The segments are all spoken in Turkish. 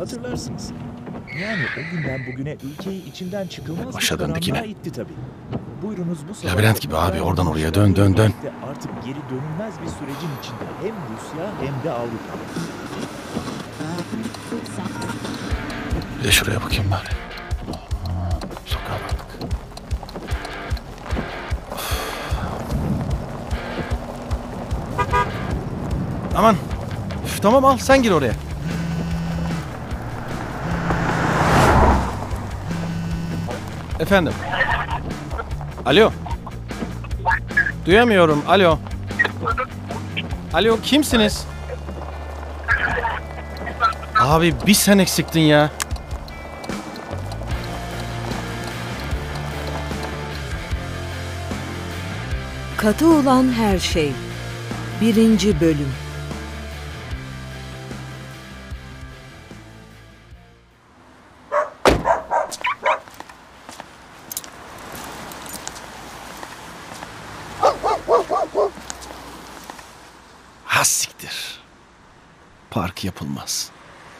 hatırlarsınız. Yani o günden bugüne ülkeyi içinden çıkılmaz bir Başa döndük karanlığa yine. itti tabii. Buyurunuz bu sabah. Labirent gibi abi, oradan oraya dön. Artık geri dönülmez bir sürecin içinde hem Rusya hem de Avrupa. Bir de şuraya bakayım bari. Sokağa baktık. Aman. Üf, tamam al sen gir oraya. Efendim. Alo. Duyamıyorum. Alo. Alo kimsiniz? Abi bir sen eksiktin ya. Katı olan her şey. 1. bölüm. Ha siktir. Park yapılmaz.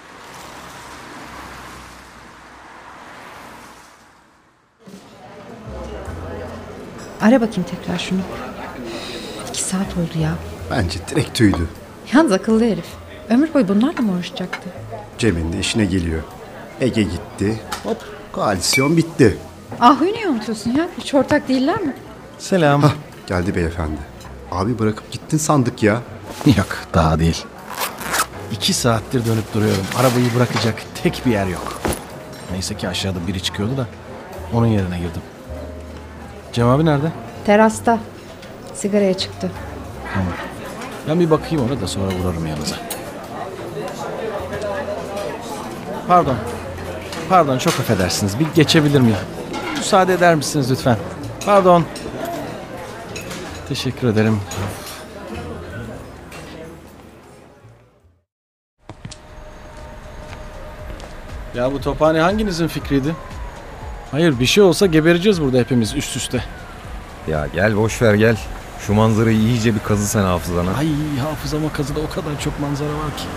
Ara bakayım tekrar şunu. 2 saat oldu ya. Bence direkt tüydü. Yalnız akıllı herif. Ömür boyu bunlarla mı uğraşacaktı? Cem'in de işine geliyor. Ege gitti. Hop koalisyon bitti. Ahu'yu niye unutuyorsun ya? Hiç ortak değiller mi? Selam. Hah geldi beyefendi. Abi bırakıp gittin sandık ya. Yok daha değil. 2 saattir dönüp duruyorum. Arabayı bırakacak tek bir yer yok. Neyse ki aşağıda biri çıkıyordu da onun yerine girdim. Cem abi nerede? Terasta. Sigaraya çıktı. Tamam. Ben bir bakayım ona da sonra uğrarım yanınıza. Pardon çok affedersiniz. Bir geçebilir miyim? Müsaade eder misiniz lütfen? Pardon. Teşekkür ederim. Ya bu tophane hanginizin fikriydi? Hayır bir şey olsa gebereceğiz burada hepimiz üst üste. Ya gel boş ver gel. Şu manzarayı iyice bir kazı sen hafızana. Ay hafızama kazıda o kadar çok manzara var ki.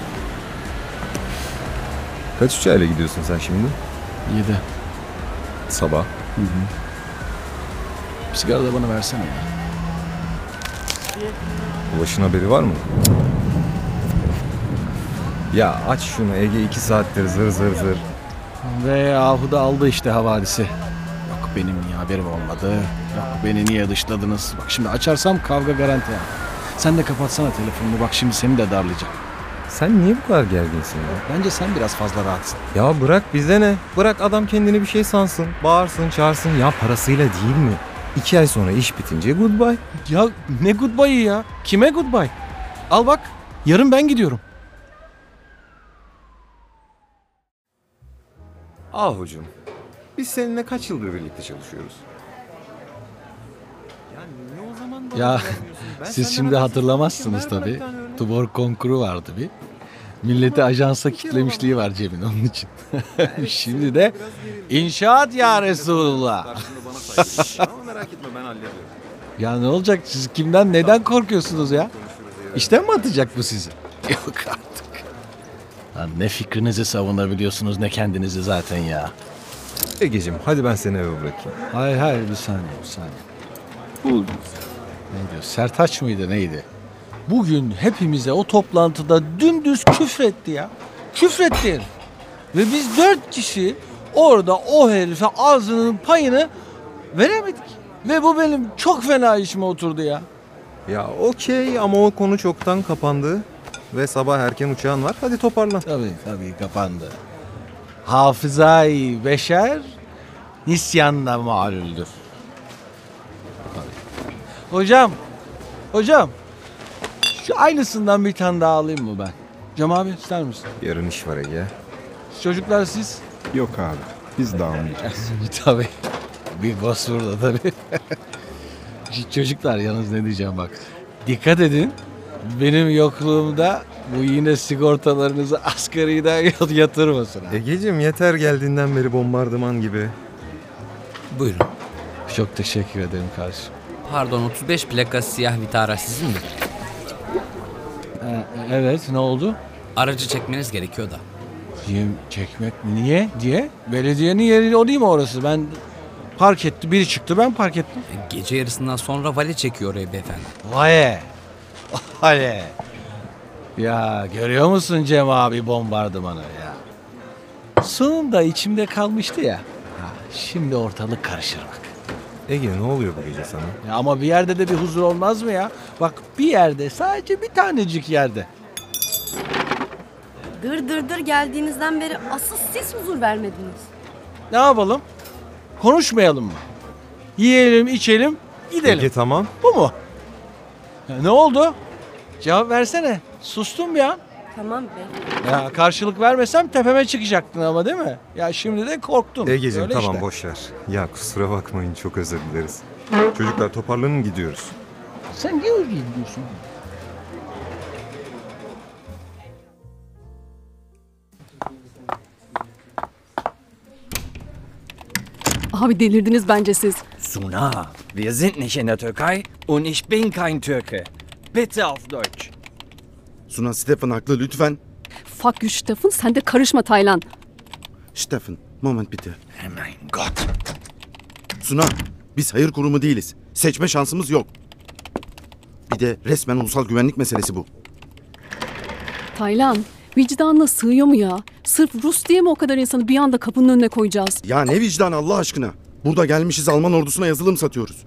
Kaç uçağıyla gidiyorsun sen şimdi? 7. Sabah. Bir sigara da bana versene ya. Ulaş'ın haberi var mı? Ya aç şunu Ege 2 saattir zır zır zır. Ve Ahu da aldı işte havadisi. Yok benim niye haberim olmadı. Yok beni niye dışladınız. Bak şimdi açarsam kavga garanti yani. Sen de kapatsana telefonunu, bak şimdi seni de darlayacak. Sen niye bu kadar gerginsin ya? Bence sen biraz fazla rahatsın. Ya bırak bize ne? Bırak adam kendini bir şey sansın. Bağırsın çağırsın. Ya parasıyla değil mi? 2 ay sonra iş bitince goodbye. Ya ne goodbye'ı ya? Kime goodbye? Al bak yarın ben gidiyorum. Ahucum, biz seninle kaç yıldır birlikte çalışıyoruz? Yani ne o zaman bana Ya güvenmiyorsun? Ben siz senden şimdi habersiz hatırlamazsınız ver bana bir tabii. tane örnek. Tubor konkuru vardı bir. Milleti ajansa kitlemişliği var Cem'in onun için. Şimdi de inşaat ya Resulullah. Karşında bana saygı. Ama merak etme ben hallediyorum. Ya ne olacak, siz kimden neden korkuyorsunuz ya? İşten mi atacak bu sizi? Yok artık. Lan ne fikrinizi savunabiliyorsunuz ne kendinizi zaten ya. Egeciğim hadi ben seni eve bırakayım. Hayır bir saniye. Bu ne diyor? Sertaç mıydı neydi? Bugün hepimize o toplantıda dümdüz küfretti ya. Küfretti herif. Ve biz 4 kişi orada o herife ağzının payını veremedik. Ve bu benim çok fena işime oturdu ya. Ya okey ama o konu çoktan kapandı. Ve sabah erken uçağın var. Hadi toparlan. Tabii kapandı. Hafızay beşer nisyanla malüldür. Hocam. Şu aynısından bir tane daha alayım mı ben? Cem abi ister misin? Yarın iş var Ege. Çocuklar siz? Yok abi. Biz dağılmayacağız. Tabii. Bir boss burada tabii. Çocuklar yalnız ne diyeceğim bak. Dikkat edin. Benim yokluğumda bu yine sigortalarınızı asgariden yatırmasın. Egeciğim yeter geldiğinden beri bombardıman gibi. Buyurun. Çok teşekkür ederim kardeşim. Pardon 35 plaka siyah Vitara sizin mi? Evet ne oldu? Aracı çekmeniz gerekiyor da. Yem çekmek mi? Niye? Diye. Belediyenin yeri o değil mi orası? Ben park etti. Biri çıktı ben park ettim. Gece yarısından sonra vale çekiyor oraya beyefendi. Vay. Vay. Ya görüyor musun Cem abi bombardımanı ya? Sonunda içimde kalmıştı ya. Ha, şimdi ortalık karışır bak. Ege ne oluyor bu gece sana? Ya ama bir yerde de bir huzur olmaz mı ya? Bak bir yerde, sadece bir tanecik yerde. Dır geldiğinizden beri asıl siz huzur vermediniz. Ne yapalım? Konuşmayalım mı? Yiyelim, içelim, gidelim. Ege tamam. Bu mu? Ya ne oldu? Cevap versene. Sustum bir an. Tamam be. Ya karşılık vermesem tepeme çıkacaktın ama değil mi? Ya şimdi de korktun. Egeciğim Öyle tamam işte. boş ver. Ya kusura bakmayın çok özür dileriz. Çocuklar toparlanın gidiyoruz. Sen niye öyle gidiyorsun? Abi delirdiniz bence siz. Suna, wir sind nicht in der Türkei und ich bin kein Türke. Bitte auf Deutsch. Suna, Stefan haklı lütfen. Fuck you Stefan, sen de karışma Taylan. Stefan, moment bitte. Mein Gott. Suna, biz hayır kurumu değiliz. Seçme şansımız yok. Bir de resmen ulusal güvenlik meselesi bu. Taylan, vicdanına sığıyor mu ya? Sırf Rus diye mi o kadar insanı bir anda kapının önüne koyacağız? Ya ne vicdan Allah aşkına. Burada gelmişiz Alman ordusuna yazılım satıyoruz.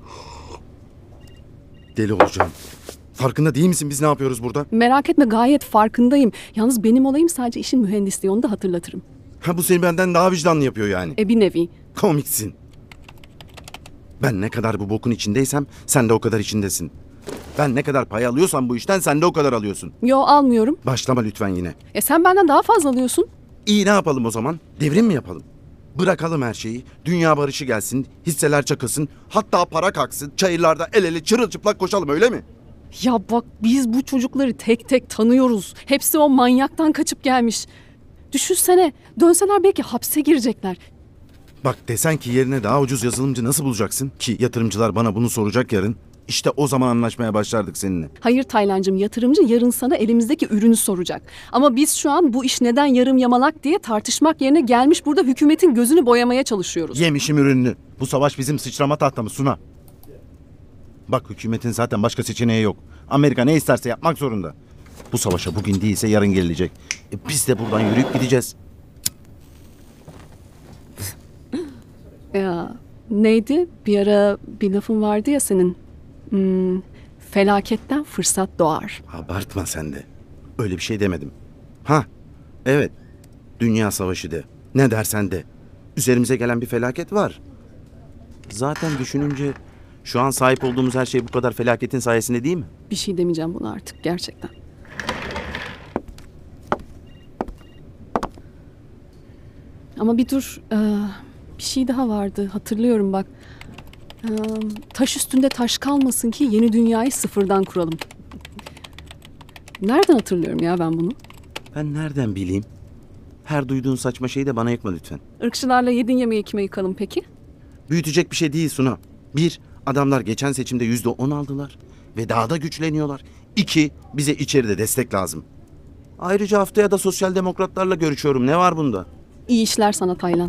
Deli olacağım. Farkında değil misin biz ne yapıyoruz burada? Merak etme gayet farkındayım. Yalnız benim olayım sadece işin mühendisliği, onu da hatırlatırım. Ha, bu seni benden daha vicdanlı yapıyor yani. Bir nevi. Komiksin. Ben ne kadar bu bokun içindeysem sen de o kadar içindesin. Ben ne kadar pay alıyorsam bu işten sen de o kadar alıyorsun. Yo almıyorum. Başlama lütfen yine. Sen benden daha fazla alıyorsun. İyi, ne yapalım o zaman? Devrim mi yapalım? Bırakalım her şeyi. Dünya barışı gelsin, hisseler çakılsın, hatta para kalksın, çayırlarda el ele çırılçıplak koşalım, öyle mi? Ya bak biz bu çocukları tek tek tanıyoruz. Hepsi o manyaktan kaçıp gelmiş. Düşünsene, dönseler belki hapse girecekler. Bak desen ki yerine daha ucuz yazılımcı nasıl bulacaksın? Ki yatırımcılar bana bunu soracak yarın. İşte o zaman anlaşmaya başlardık seninle. Hayır Taylancığım, yatırımcı yarın sana elimizdeki ürünü soracak. Ama biz şu an bu iş neden yarım yamalak diye tartışmak yerine gelmiş burada hükümetin gözünü boyamaya çalışıyoruz. Yemişim ürününü. Bu savaş bizim sıçrama tahtamız Suna. Bak hükümetin zaten başka seçeneği yok. Amerika ne isterse yapmak zorunda. Bu savaşa bugün değilse yarın gelecek. Biz de buradan yürüyüp gideceğiz. Ya neydi? Bir ara bir lafın vardı ya senin. Felaketten fırsat doğar. Abartma sen de. Öyle bir şey demedim. Ha, evet. Dünya savaşı de. Ne dersen de. Üzerimize gelen bir felaket var. Zaten düşününce şu an sahip olduğumuz her şey bu kadar felaketin sayesinde değil mi? Bir şey demeyeceğim buna artık gerçekten. Ama bir dur. Bir şey daha vardı. Hatırlıyorum bak. Taş üstünde taş kalmasın ki yeni dünyayı sıfırdan kuralım. Nereden hatırlıyorum ya ben bunu? Ben nereden bileyim? Her duyduğun saçma şeyi de bana yıkma lütfen. Irkçılarla yedin yemeği kime yıkalım peki? Büyütecek bir şey değil Suna. 1. Adamlar geçen seçimde %10 aldılar ve daha da güçleniyorlar. 2. Bize içeride destek lazım. Ayrıca haftaya da sosyal demokratlarla görüşüyorum. Ne var bunda? İyi işler sana Taylan.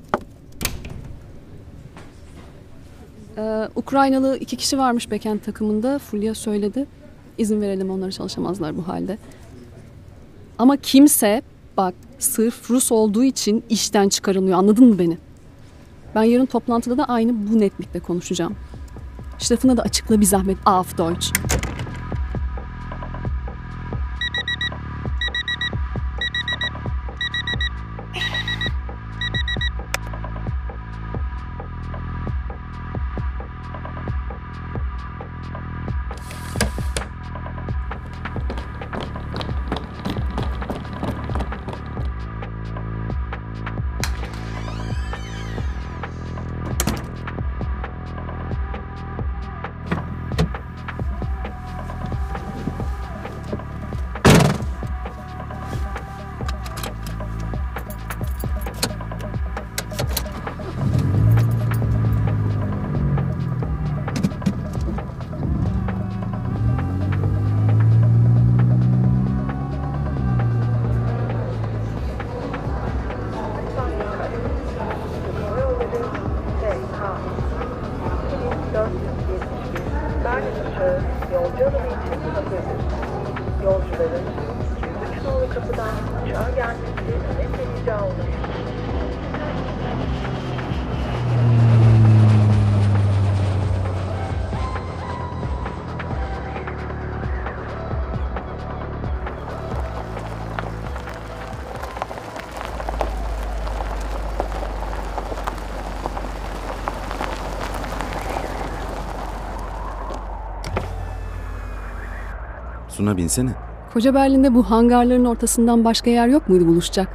Ukraynalı 2 kişi varmış backend takımında. Fulya söyledi. İzin verelim, onları çalışamazlar bu halde. Ama kimse bak sırf Rus olduğu için işten çıkarılıyor. Anladın mı beni? Ben yarın toplantıda da aynı bu netlikle konuşacağım. Stefan'a da açıkla bir zahmet. Auf Deutsch. uçağı yolcu alımı için hazırdır. Yolcuların 103 nolu kapıdan uçağa gelmesi önemli rica olunur. Suna binsene. Koca Berlin'de bu hangarların ortasından başka yer yok muydu buluşacak?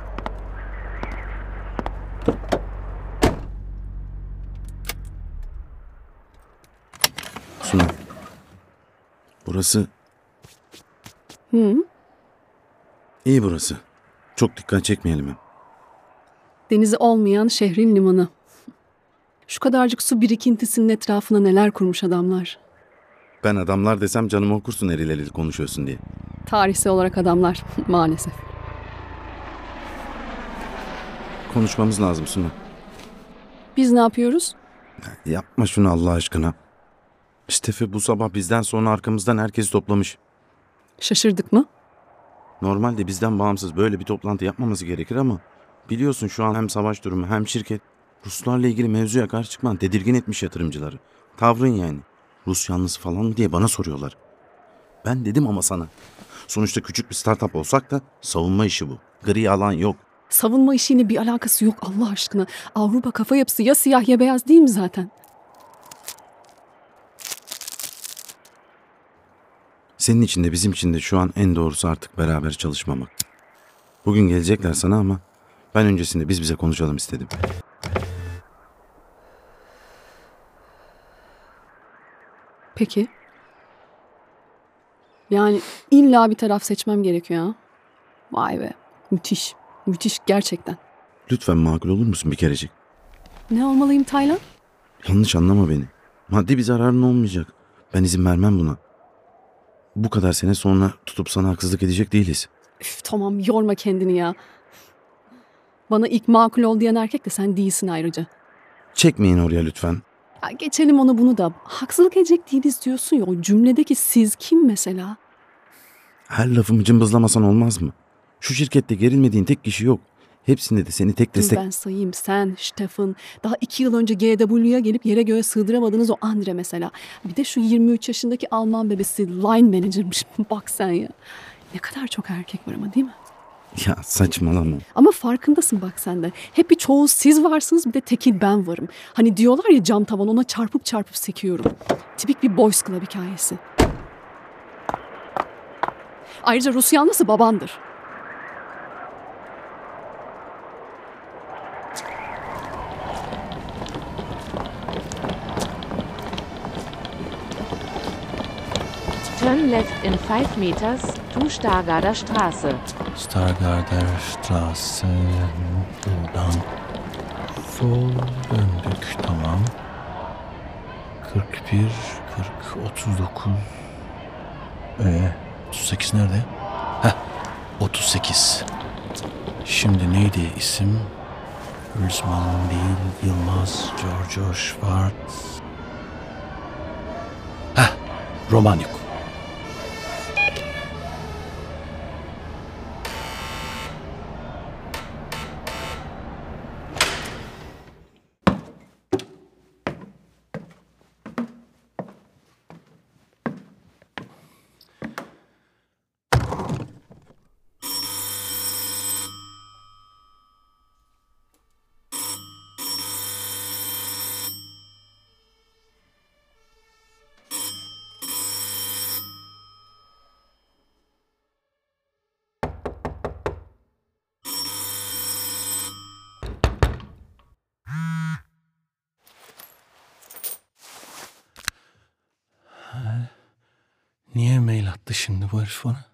Suna. Burası Hı? iyi burası. Çok dikkat çekmeyelim hem. Denizi olmayan şehrin limanı. Şu kadarcık su birikintisinin etrafına neler kurmuş adamlar. Ben adamlar desem canımı okursun erileri konuşuyorsun diye. Tarihsel olarak adamlar maalesef. Konuşmamız lazım Suna. Biz ne yapıyoruz? Yapma şunu Allah aşkına. Steffi bu sabah bizden sonra arkamızdan herkesi toplamış. Şaşırdık mı? Normalde bizden bağımsız böyle bir toplantı yapmaması gerekir ama biliyorsun şu an hem savaş durumu hem şirket Ruslarla ilgili mevzuya karşı çıkman tedirgin etmiş yatırımcıları. Tavrın yani. Rus yanlısı falan mı diye bana soruyorlar. Ben dedim ama sana. Sonuçta küçük bir startup olsak da savunma işi bu. Gri alan yok. Savunma işiyle bir alakası yok Allah aşkına. Avrupa kafa yapısı ya siyah ya beyaz değil mi zaten? Senin için de bizim için de şu an en doğrusu artık beraber çalışmamak. Bugün gelecekler sana ama ben öncesinde biz bize konuşalım istedim. Peki. Yani illa bir taraf seçmem gerekiyor ha. Vay be. Müthiş. Müthiş gerçekten. Lütfen makul olur musun bir kerecik? Ne olmalıyım Taylan? Yanlış anlama beni. Maddi bir zararın olmayacak. Ben izin vermem buna. Bu kadar sene sonra tutup sana haksızlık edecek değiliz. Üf, tamam yorma kendini ya. Bana ilk makul ol diyen erkek de sen değilsin ayrıca. Çekmeyin oraya lütfen. Ya geçelim onu bunu da. Haksızlık edecek değiliz diyorsun ya. O cümledeki siz kim mesela? Her lafımı cımbızlamasan olmaz mı? Şu şirkette gerilmediğin tek kişi yok. Hepsinde de seni tek Dur destek... ben sayayım. Sen, Stefan, daha 2 yıl önce GW'ya gelip yere göğe sığdıramadığınız o Andre mesela. Bir de şu 23 yaşındaki Alman bebesi line manager'mış. Bak sen ya. Ne kadar çok erkek var ama değil mi? Ya saçmalama. Ama farkındasın bak sen de. Hep bir çoğu siz varsınız bir de tekil ben varım. Hani diyorlar ya cam tavan ona çarpıp çarpıp sekiyorum. Tipik bir boys club hikayesi. Ayrıca Rus yanlısı babandır. Turn left in 5 meters to Stargarder Straße. Stargarder Straße. Buradan sol döndük. Tamam. 41, 40, 39. 38 nerede? Heh, 38. Şimdi neydi isim? Hülsman değil, Yılmaz, Giorgio Schwartz. Heh, Romanyuk. Niye mail attı şimdi bu herif bana?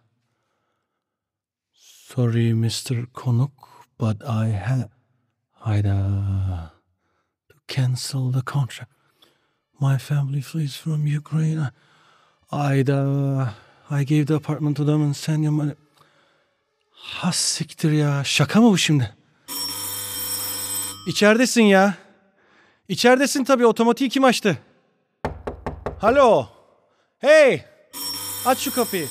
Sorry Mr. Konuk, but I have... Hayda. To cancel the contract. My family flees from Ukraine. Hayda. I gave the apartment to them and send you money. Ha siktir ya. Şaka mı bu şimdi? İçeridesin ya. İçeridesin tabii. Otomatiği kim açtı? Alo. Hey! Aç şu kapıyı.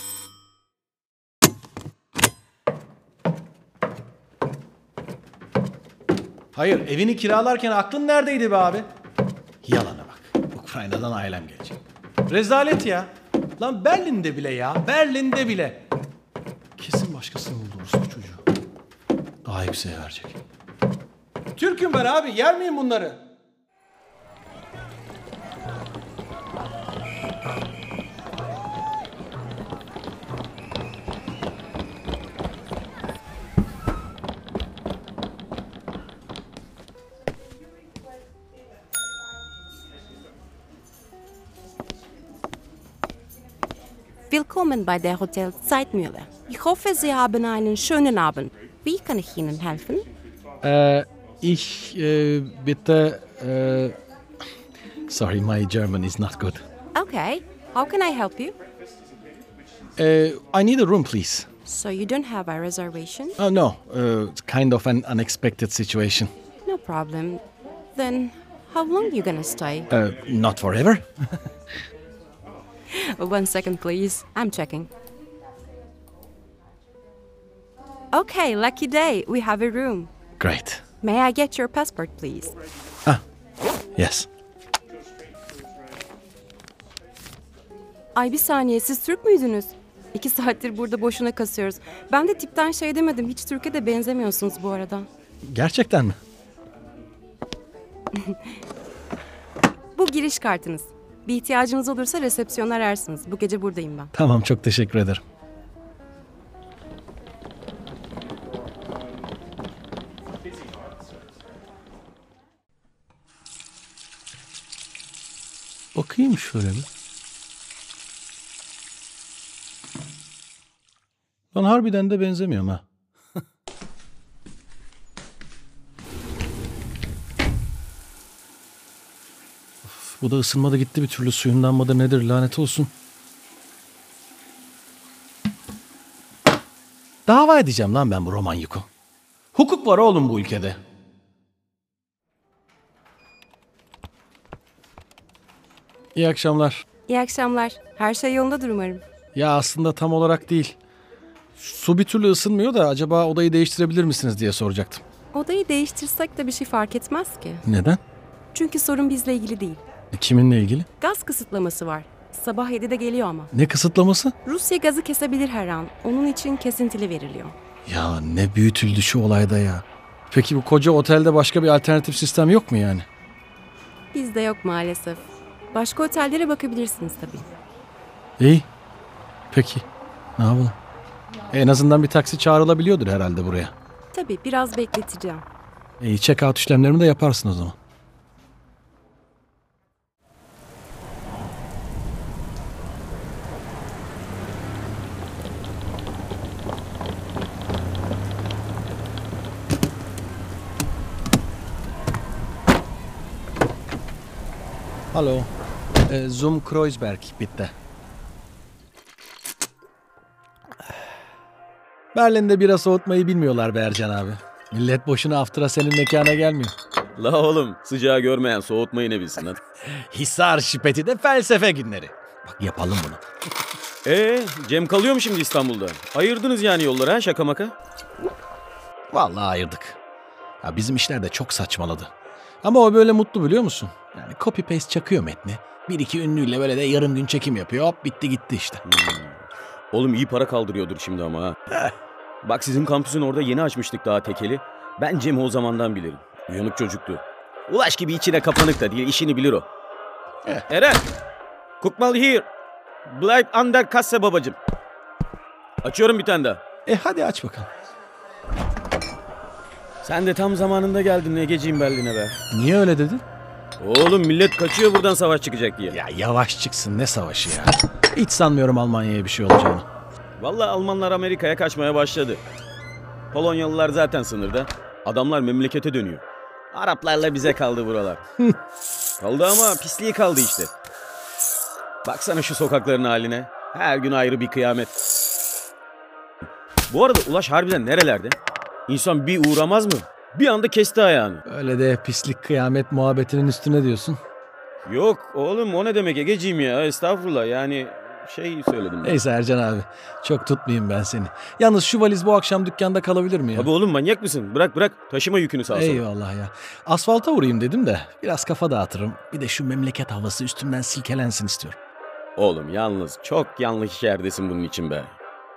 Hayır, evini kiralarken aklın neredeydi be abi? Yalana bak. Ukrayna'dan ailem gelecek. Rezalet ya. Lan Berlin'de bile ya. Berlin'de bile. Kesin başkasını buldu orospu çocuğu. Daha yükseğe verecek. Türk'üm ben abi. Yer miyim bunları? Willkommen bei der Hotel Zeitmühle. Ich hoffe, Sie haben einen schönen Abend. Wie kann ich Ihnen helfen? Bitte, sorry, my German is not good. Okay, how can I help you? I need a room, please. So you don't have a reservation? Oh, no, it's kind of an unexpected situation. No problem. Then, how long you gonna stay? Not forever. 1 second, please. I'm checking. Okay, lucky day. We have a room. Great. May I get your passport, please? Yes. Ay bir saniye, siz Türk müydünüz? 2 saattir burada boşuna kasıyoruz. Ben de tipten şey demedim. Hiç Türk'e de benzemiyorsunuz bu arada. Gerçekten mi? Bu giriş kartınız. Bir ihtiyacınız olursa resepsiyona ararsınız. Bu gece buradayım ben. Tamam, çok teşekkür ederim. Bakayım şöyle bir. Lan harbiden de benzemiyorum ha. Bu da ısınmadı gitti bir türlü, suyundan mıdır nedir, lanet olsun. Dava edeceğim lan ben bu Romanyuk'u. Hukuk var oğlum bu ülkede. İyi akşamlar. İyi akşamlar. Her şey yolundadır umarım. Ya aslında tam olarak değil. Su bir türlü ısınmıyor da acaba odayı değiştirebilir misiniz diye soracaktım. Odayı değiştirsek de bir şey fark etmez ki. Neden? Çünkü sorun bizle ilgili değil. Kiminle ilgili? Gaz kısıtlaması var. Sabah 7'de geliyor ama. Ne kısıtlaması? Rusya gazı kesebilir her an. Onun için kesintili veriliyor. Ya ne büyütüldü şu olayda ya. Peki bu koca otelde başka bir alternatif sistem yok mu yani? Bizde yok maalesef. Başka otellere bakabilirsiniz tabii. İyi. Peki. Ne yapalım? En azından bir taksi çağrılabiliyordur herhalde buraya. Tabii biraz bekleteceğim. İyi, check-out işlemlerimi de yaparsın o zaman. Hallo. Zum Kreuzberg bitte. Berlin'de bira soğutmayı bilmiyorlar be Ercan abi. Millet boşuna after'a senin mekana gelmiyor. La oğlum, sıcağı görmeyen soğutmayı ne bilsin lan? Hisar şipeti de felsefe günleri. Bak yapalım bunu. Cem kalıyor mu şimdi İstanbul'da? Ayırdınız yani yolları ha, şaka maka? Vallahi ayırdık. Ya bizim işler de çok saçmaladı. Ama o böyle mutlu biliyor musun? Yani copy paste çakıyor metni. Bir iki ünlüyle böyle de yarım gün çekim yapıyor. Hop bitti gitti işte. Oğlum iyi para kaldırıyordur şimdi ama ha. Bak sizin kampüsün orada yeni açmıştık daha tekeli. Ben Cem'i o zamandan bilirim. Uyanık çocuktu. Ulaş gibi içine kapanık da değil, işini bilir o. Eren! Cookmal here. Blind under kassa babacım. Açıyorum bir tane daha. Hadi aç bakalım. Sen de tam zamanında geldin Egeciğim Berlin'e be. Niye öyle dedin? Oğlum millet kaçıyor buradan savaş çıkacak diye. Ya yavaş çıksın, ne savaşı ya. Hiç sanmıyorum Almanya'ya bir şey olacağını. Vallahi Almanlar Amerika'ya kaçmaya başladı. Polonyalılar zaten sınırda. Adamlar memlekete dönüyor. Araplarla bize kaldı buralar. Kaldı ama pisliği kaldı işte. Baksana şu sokakların haline. Her gün ayrı bir kıyamet. Bu arada Ulaş harbiden nerelerde? İnsan bir uğramaz mı? Bir anda kesti ayağını. Öyle de pislik kıyamet muhabbetinin üstüne diyorsun. Yok oğlum o ne demek Egeciğim ya, estağfurullah yani şey söyledim. Neyse Ercan abi, çok tutmayayım ben seni. Yalnız şu valiz bu akşam dükkanda kalabilir mi ya? Abi oğlum manyak mısın? Bırak taşıma yükünü sağa sola. Eyvallah ya. Asfalta vurayım dedim de biraz kafa dağıtırım. Bir de şu memleket havası üstümden silkelensin istiyorum. Oğlum yalnız çok yanlış yerdesin bunun için be.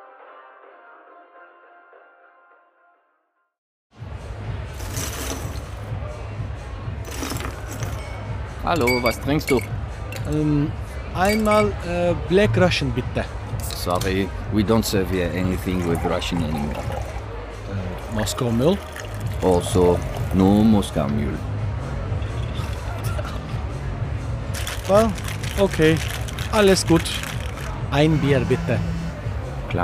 Hallo, was trinkst du? Einmal Black Russian bitte. Sorry, we don't serve here anything with Russian anymore. Moskau Mule. Also, no Moskau Mule. Well, okay. Alles gut. Ein Bier bitte. Klar.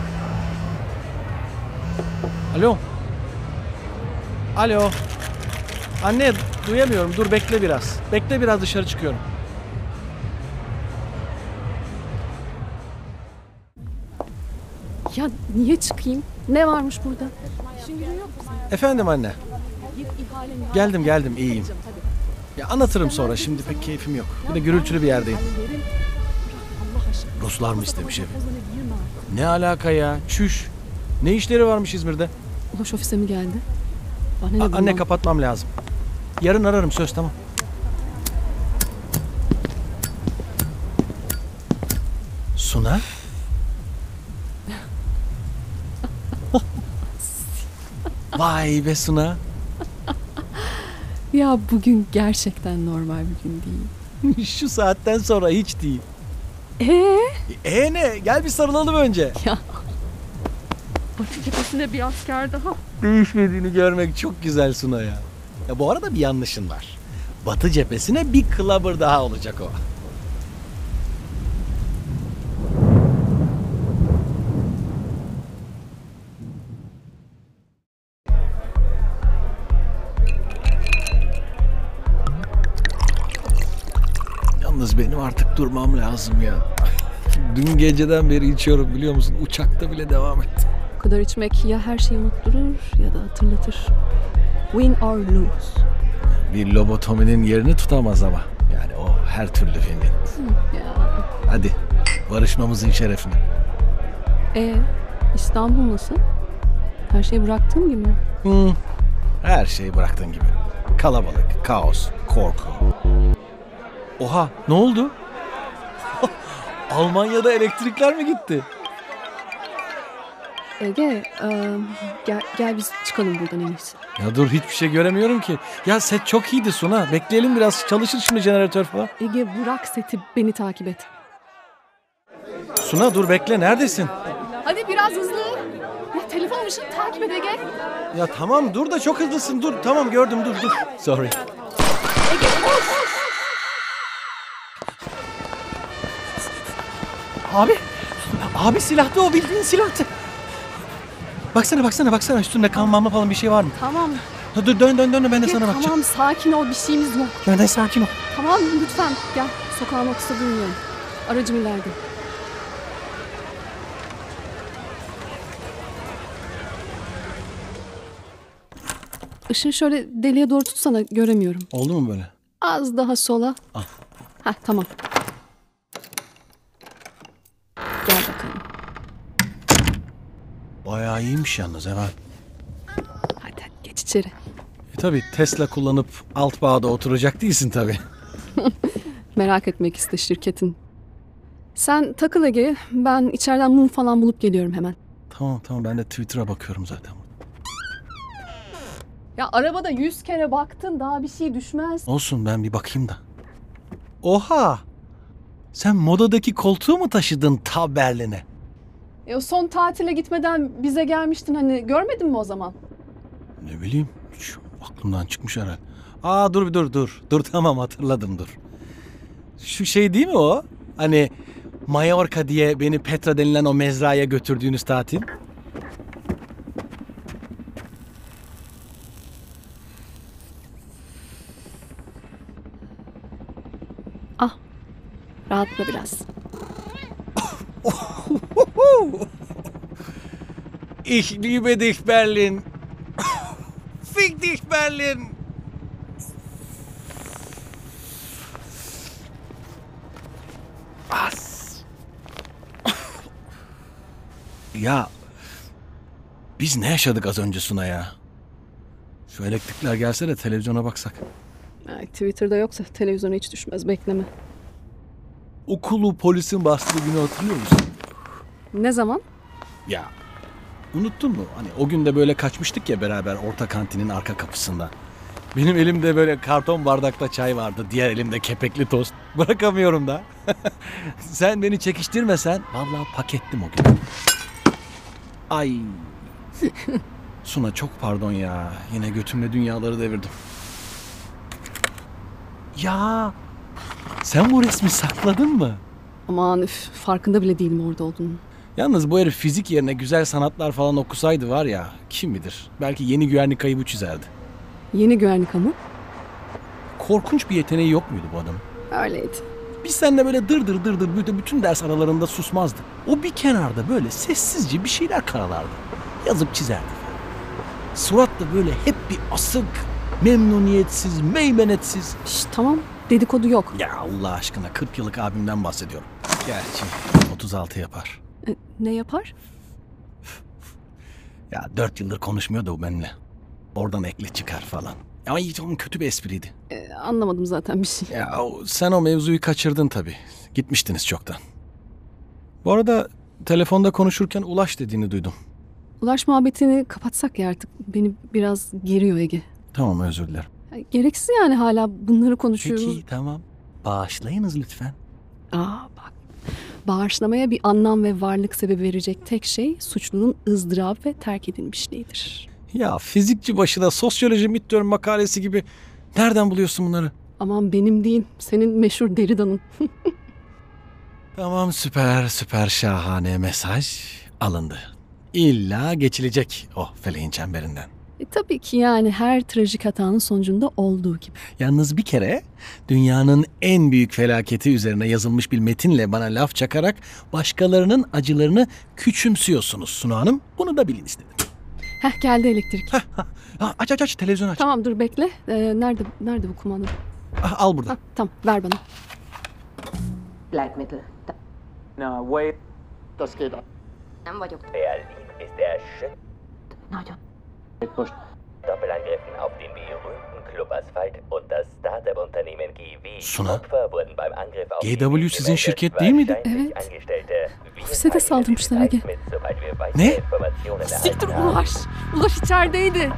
Alo. Alo. Anne, duyamıyorum. Dur bekle biraz. Bekle biraz, dışarı çıkıyorum. Ya niye çıkayım? Ne varmış burada? İşin gücün yok mu? Efendim anne. Git ihale Geldim iyiyim. Ya anlatırım sonra, şimdi pek keyfim yok. Bir de gürültülü bir yerdeyim. Ruslar mı istemiş evi? Ne alaka ya? Çüş. Ne işleri varmış İzmir'de? Ulaş ofise mi geldi? Bana ne Anne bundan? kapatmam lazım. Yarın ararım, söz, tamam. Suna? Vay be Suna. Ya bugün gerçekten normal bir gün değil. Şu saatten sonra hiç değil. Ne? Gel bir sarılalım önce. Ya. Batı cephesinde bir asker daha. Değişmediğini görmek çok güzel Suna ya. Ya bu arada bir yanlışın var. Batı cephesine bir clubber daha olacak o. Yalnız benim artık durmam lazım ya. Dün geceden beri içiyorum, biliyor musun? Uçakta bile devam etti. Bu kadar içmek ya her şeyi unutturur ya da hatırlatır. Win or lose. Bir lobotominin yerini tutamaz ama. Yani o her türlü filmin. Ya. Hadi barışmamızın şerefine. İstanbul nasıl? Her şeyi bıraktığım gibi mi? Her şeyi bıraktığın gibi. Kalabalık, kaos, korku. Oha, ne oldu? Almanya'da elektrikler mi gitti? Ege, gel biz çıkalım buradan en iyisi. Ya dur, hiçbir şey göremiyorum ki. Ya set çok iyiydi Suna. Bekleyelim biraz, çalışır şimdi jeneratör falan. Ege bırak seti, beni takip et. Suna dur bekle, neredesin? Hadi biraz hızlı. Ya telefon ışığı takip et Ege. Ya tamam dur da çok hızlısın, dur. Tamam gördüm, dur. Sorry. Ege koş. Abi silahtı o, bildiğin silahtı. Baksana üstünde kan mamla falan bir şey var mı? Tamam. Dur dön ben de Ege, sana bakacağım. Tamam sakin ol, bir şeyimiz yok. Ya sakin ol. Tamam lütfen gel. Sokağın ortasında durmuyorum. Aracım ileride. Işığı şöyle deliğe doğru tutsana, göremiyorum. Oldu mu böyle? Az daha sola. Al. Heh, tamam. Gel bakalım. Bayağı iyiymiş yalnız hemen. Hadi geç içeri. Tabii Tesla kullanıp alt bağda oturacak değilsin tabii. Merak etmek iste şirketin. Sen takıl Ege, ben içeriden mum falan bulup geliyorum hemen. Tamam ben de Twitter'a bakıyorum zaten. Ya arabada 100 kere baktın, daha bir şey düşmez. Olsun, ben bir bakayım da. Oha! Sen modadaki koltuğu mu taşıdın ta Berlin'e? O son tatile gitmeden bize gelmiştin, hani görmedin mi o zaman? Ne bileyim, hiç aklımdan çıkmış herhalde. Dur tamam hatırladım dur. Şu şey değil mi o? Hani Mallorca diye beni Petra denilen o mezraya götürdüğünüz tatil. Rahatla biraz. Ich liebe dich Berlin. Fick dich Berlin. Ya biz ne yaşadık az önce Suna ya? Şu elektrikler gelse de televizyona baksak. Ay, Twitter'da yoksa televizyona hiç düşmez, bekleme. Okulu polisin bastığı günü hatırlıyor musun? Ne zaman? Ya unuttun mu? Hani o gün de böyle kaçmıştık ya beraber orta kantinin arka kapısında. Benim elimde böyle karton bardakta çay vardı. Diğer elimde kepekli tost. Bırakamıyorum da. Sen beni çekiştirmesen vallahi pakettim o gün. Ay. Suna çok pardon ya. Yine götümle dünyaları devirdim. Ya sen bu resmi sakladın mı? Aman üf, farkında bile değilim orada olduğunu. Yalnız bu herif fizik yerine güzel sanatlar falan okusaydı var ya, kim bilir, belki yeni Guernica'yı bu çizerdi. Yeni Guernica mı? Korkunç bir yeteneği yok muydu bu adam? Öyleydi. Biz seninle böyle dır bütün ders aralarında susmazdı. O bir kenarda böyle sessizce bir şeyler karalardı. Yazıp çizerdi. Surat da böyle hep bir asık, memnuniyetsiz, meymenetsiz. Şşt, tamam, dedikodu yok. Ya Allah aşkına 40 yıllık abimden bahsediyorum. Gerçi 36 yapar. Ne yapar? Ya 4 yıldır konuşmuyor da o benimle. Oradan ekle çıkar falan. Ama hiç onun kötü bir espriydi. Anlamadım zaten bir şey. Ya sen o mevzuyu kaçırdın tabii. Gitmiştiniz çoktan. Bu arada telefonda konuşurken Ulaş dediğini duydum. Ulaş muhabbetini kapatsak ya artık. Beni biraz geriyor Ege. Tamam özür dilerim. Gereksiz yani, hala bunları konuşuyoruz. Peki tamam. Bağışlayınız lütfen. Bak. Bağışlamaya bir anlam ve varlık sebebi verecek tek şey suçlunun ızdırap ve terk edilmişliğidir. Ya fizikçi başına sosyoloji midterm makalesi gibi nereden buluyorsun bunları? Aman benim değil, senin meşhur Derrida'nın. Tamam süper şahane mesaj alındı. İlla geçilecek o feleğin çemberinden. Tabii ki yani her trajik hatanın sonucunda olduğu gibi. Yalnız bir kere dünyanın en büyük felaketi üzerine yazılmış bir metinle bana laf çakarak başkalarının acılarını küçümsüyorsunuz Suna Hanım. Bunu da bilin istedim. Geldi elektrik. Aç televizyonu aç. Tamam dur bekle. Nerede bu kumanda? Al burada. Tamam ver bana. Gleitmittel. No, wait. Das geht. Berlin ist erschüttert. Doppelangriffen auf den berühmten Club Asphalt und das Start-up-Unternehmen GW. Suna, Opfer wurden beim Angriff auf GW sizin şirket değil miydi? Evet. Ofise saldırmışlar Ege. Ne? Siktir Ulaş. Ulaş içerideydi.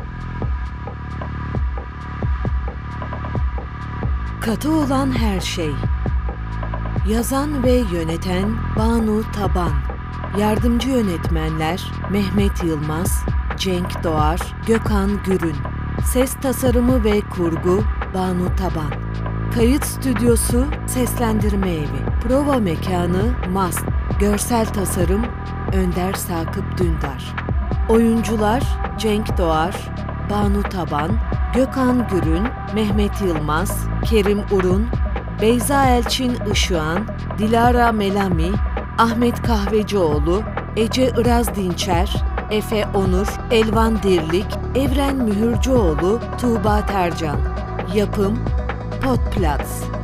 Katı olan her şey. Yazan ve yöneten Banu Taban. Yardımcı yönetmenler Mehmet Yılmaz, Cenk Doğar, Gökhan Gürün. Ses tasarımı ve kurgu Banu Taban. Kayıt stüdyosu Seslendirme Evi. Prova mekanı MAST. Görsel tasarım Önder Sakıp Dündar. Oyuncular Cenk Doğar, Banu Taban, Gökhan Gürün, Mehmet Yılmaz, Kerim Urun, Beyza Elçin Işıhan, Dilara Melami, Ahmet Kahvecioğlu, Ece Iraz Dinçer, Efe Onur, Elvan Dirlik, Evren Mühürcüoğlu, Tuğba Tercan. Yapım Podplatz.